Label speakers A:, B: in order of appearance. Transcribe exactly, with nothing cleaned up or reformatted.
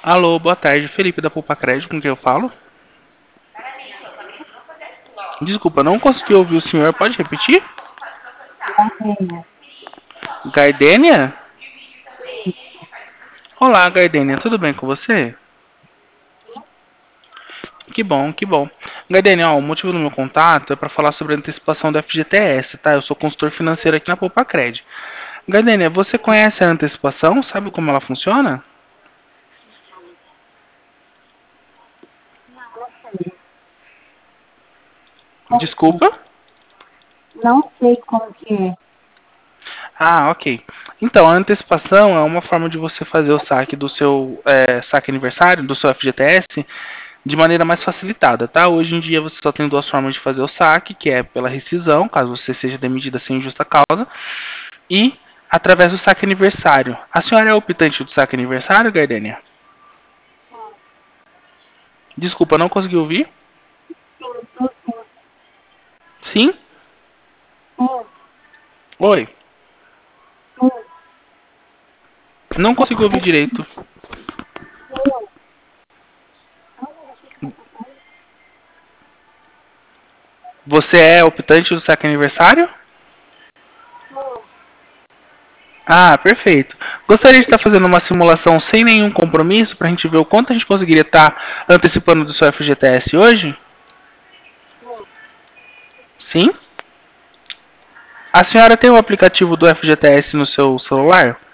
A: Alô, boa tarde. Felipe da Poupa Crédito, com quem eu falo? Desculpa, não consegui ouvir o senhor. Pode repetir?
B: Gardênia.
A: Gardênia?
B: Isso.
A: Olá, Gardênia. Tudo bem com você? Que bom, que bom. Gardênia, ó, o motivo do meu contato é para falar sobre a antecipação do F G T S, tá? Eu sou consultor financeiro aqui na Poupa Crédito. Gardênia, você conhece a antecipação? Sabe como ela funciona?
B: Não, não sei. Como que é?
A: Desculpa?
B: Não sei como que é.
A: Ah, ok. Então, a antecipação é uma forma de você fazer o saque do seu é, saque aniversário, do seu F G T S, de maneira mais facilitada, tá? Hoje em dia você só tem duas formas de fazer o saque, que é pela rescisão, caso você seja demitida sem justa causa, e através do saque aniversário. A senhora é optante do saque aniversário, Gardênia?
B: Sim,
A: Desculpa, não consegui ouvir?
B: sim, sim, sim.
A: Sim?
B: Sim,
A: Oi.
B: sim,
A: Não consigo ouvir direito.
B: sim. Olha, deixa eu ficar passando.
A: Você é optante do saque aniversário?
B: Sim.
A: Ah, perfeito. Gostaria de estar fazendo uma simulação sem nenhum compromisso para a gente ver o quanto a gente conseguiria estar antecipando do seu F G T S hoje?
B: Sim.
A: Sim? A senhora tem o aplicativo do F G T S no seu celular?